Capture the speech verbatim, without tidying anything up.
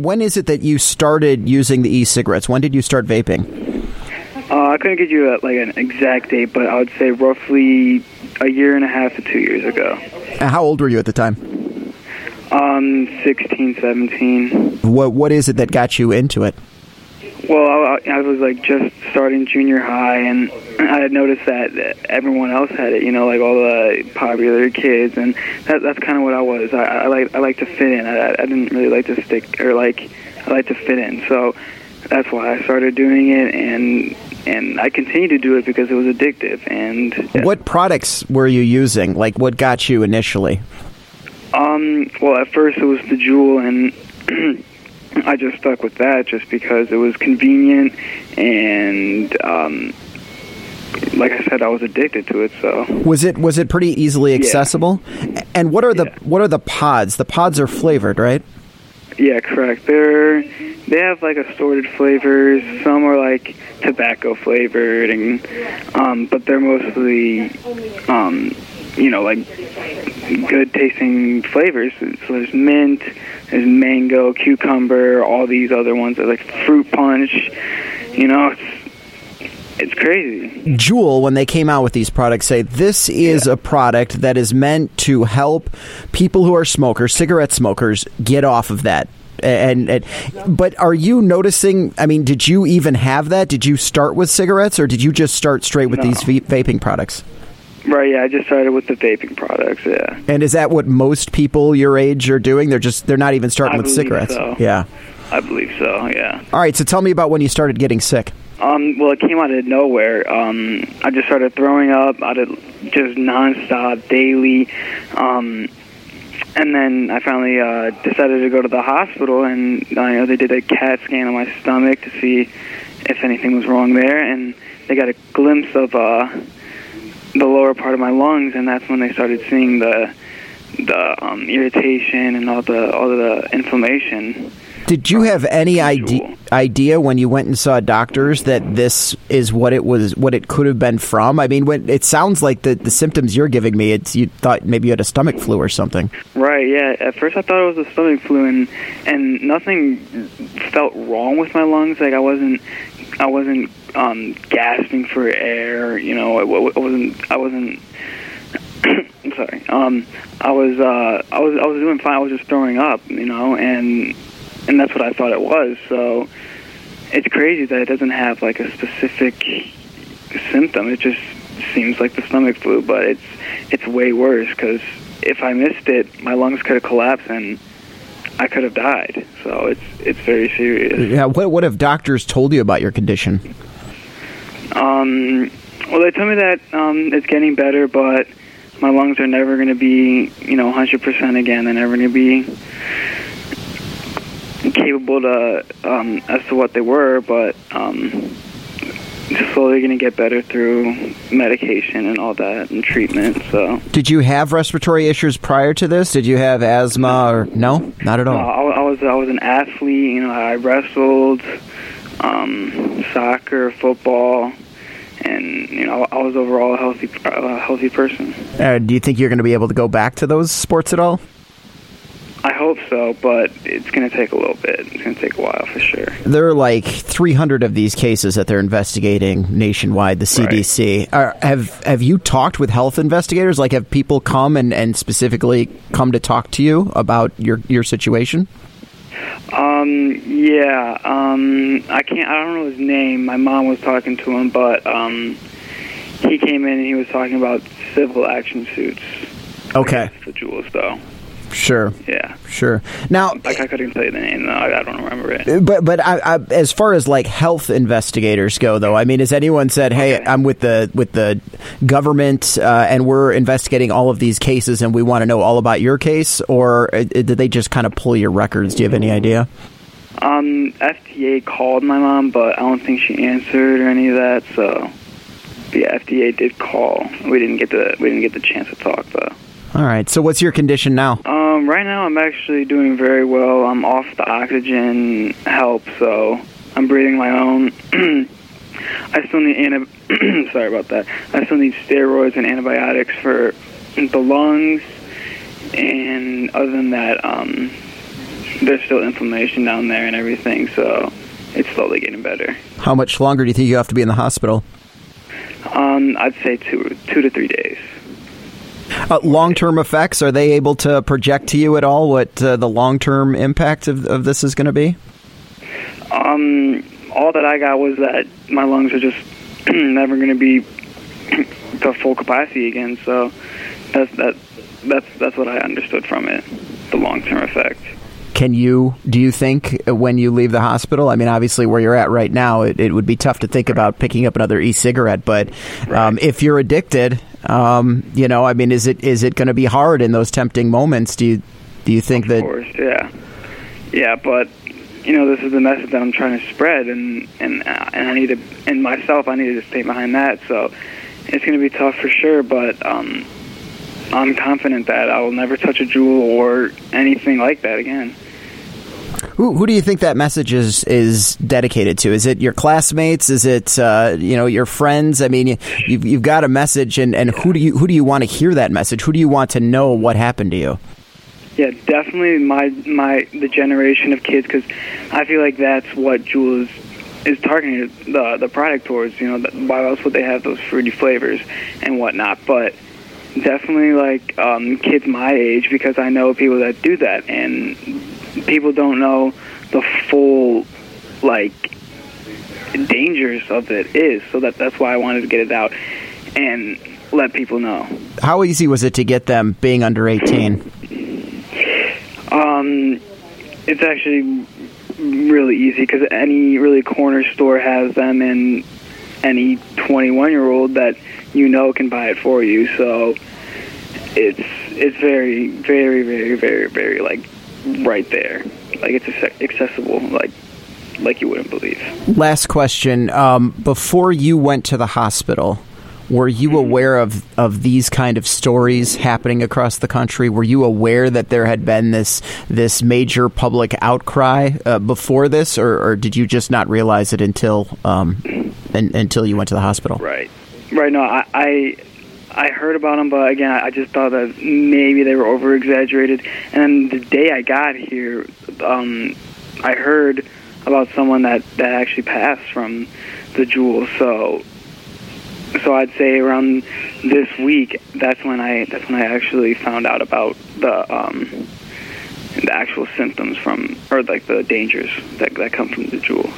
when is it that you started using the e-cigarettes? When did you start vaping? Uh, I couldn't give you a, like an exact date, but I would say roughly a year and a half to two years ago. How old were you at the time? Um, sixteen, seventeen. What What is it that got you into it? Well, I, I was like just starting junior high, and I had noticed that everyone else had it. You know, like all the popular kids, and that, that's kind of what I was. I, I like I like to fit in. I, I didn't really like to stick, or like I like to fit in. So that's why I started doing it, and and I continued to do it because it was addictive. And yeah. What products were you using? Like, what got you initially? Um. Well, at first it was the Juul, and I just stuck with that just because it was convenient, and um, like I said, I was addicted to it. So was it was it pretty easily accessible? Yeah. And what are the yeah. what are the pods? The pods are flavored, right? Yeah, correct. They're they have like assorted flavors. Some are like tobacco flavored, and um, but they're mostly um, you know, like good tasting flavors. So there's mint, there's mango, cucumber, all these other ones. There's like fruit punch. You know, it's it's crazy. Juul, when they came out with these products, say this is yeah. a product that is meant to help people who are smokers, cigarette smokers, get off of that. And, and but are you noticing? I mean, did you even have that? Did you start with cigarettes, or did you just start straight with no. these v- vaping products? Right, yeah, I just started with the vaping products, yeah. And is that what most people your age are doing? They're just they're not even starting I with cigarettes. So. Yeah. I believe so, yeah. All right, so tell me about when you started getting sick. Um, well, it came out of nowhere. Um, I just started throwing up out of just nonstop, daily. Um, and then I finally uh, decided to go to the hospital, and uh, you know, they did a CAT scan on my stomach to see if anything was wrong there, and they got a glimpse of uh, the lower part of my lungs, and that's when they started seeing the the um, irritation and all the all the inflammation. Did you have any idea idea when you went and saw doctors that this is what it was, what it could have been from? I mean, when it sounds like the, the symptoms you're giving me, it's you thought maybe you had a stomach flu or something. Right, yeah. At first I thought it was a stomach flu, and and nothing felt wrong with my lungs. Like I wasn't, I wasn't um, gasping for air. You know, I, I wasn't, I wasn't. I'm sorry. Um, I was, uh, I was, I was doing fine. I was just throwing up. You know, and. And that's what I thought it was. So it's crazy that it doesn't have like a specific symptom. It just seems like the stomach flu, but it's it's way worse because if I missed it, my lungs could have collapsed and I could have died. So it's it's very serious. Yeah. What what have doctors told you about your condition? Um. Well, they told me that um, it's getting better, but my lungs are never going to be, you know, one hundred percent again. They're never going to be capable to um, as to what they were, but um, just slowly going to get better through medication and all that and treatment. So, did you have respiratory issues prior to this? Did you have asthma or no? Not at all. No, I, I was I was an athlete. You know, I wrestled, um, soccer, football, and you know, I was overall a healthy uh, healthy person. Uh, do you think you're going to be able to go back to those sports at all? I hope so, but it's going to take a little bit. It's going to take a while for sure. There are like three hundred of these cases that they're investigating nationwide, the C D C. Right. Are, have have you talked with health investigators? Like, have people come and, and specifically come to talk to you about your, your situation? Um, yeah. Um, I can't, I don't know his name. My mom was talking to him, but um, he came in and he was talking about civil action suits. Okay. For Juuls, though. Sure. Yeah. Sure. Now, like I couldn't tell you the name. No, I, I don't remember it. But but I, I, as far as like health investigators go, though, I mean, has anyone said, "Hey, okay. I'm with the with the government, uh, and we're investigating all of these cases, and we want to know all about your case," or uh, did they just kind of pull your records? Do you have any idea? Um, F D A called my mom, but I don't think she answered or any of that. So, yeah, F D A did call. We didn't get the we didn't get the chance to talk though. All right. So what's your condition now? Um, right now I'm actually doing very well. I'm off the oxygen help, so I'm breathing my own. I still need anti- sorry about that. I still need steroids and antibiotics for the lungs, and other than that, um, there's still inflammation down there and everything, so it's slowly getting better. How much longer do you think you have to be in the hospital? Um, I'd say two, two to three days. Uh, long-term effects, are they able to project to you at all what uh, the long-term impact of, of this is going to be? Um, all that I got was that my lungs are just never going to be to full capacity again, so that's, that, that's, that's what I understood from it, the long-term effect. Can you, do you think when you leave the hospital, I mean, obviously where you're at right now, it, it would be tough to think about picking up another e-cigarette, but um, right. if you're addicted, um, you know, I mean, is it is it going to be hard in those tempting moments? Do you do you think of that? Of course, yeah. Yeah, but, you know, this is the message that I'm trying to spread, and, and, uh, and I need to, and myself, I need to stay behind that, so it's going to be tough for sure, but um, I'm confident that I will never touch a Juul or anything like that again. Who, who do you think that message is, is dedicated to? Is it your classmates? Is it uh, you know, your friends? I mean, you, you've you've got a message, and, and who do you who do you want to hear that message? Who do you want to know what happened to you? Yeah, definitely my my the generation of kids, because I feel like that's what Juul is, is targeting the the product towards. You know, why else would they have those fruity flavors and whatnot? But definitely like um, kids my age, because I know people that do that, and people don't know the full, like, dangers of it is, so that that's why I wanted to get it out and let people know. How easy was it to get them being under eighteen? Um, it's actually really easy, because any really corner store has them, and any twenty-one-year-old that you know can buy it for you, so it's it's very, very, very, very, very, like, right there. Like, it's accessible, like like you wouldn't believe. Last question. Um, before you went to the hospital, were you mm-hmm. aware of, of these kind of stories happening across the country? Were you aware that there had been this this major public outcry uh, before this, or, or did you just not realize it until um, in, until you went to the hospital? Right. Right. No, I... I I heard about them, but again, I just thought that maybe they were over-exaggerated. And then the day I got here, um, I heard about someone that, that actually passed from the Juul. So, so I'd say around this week, that's when I that's when I actually found out about the um, the actual symptoms from, or like the dangers that that come from the Juul.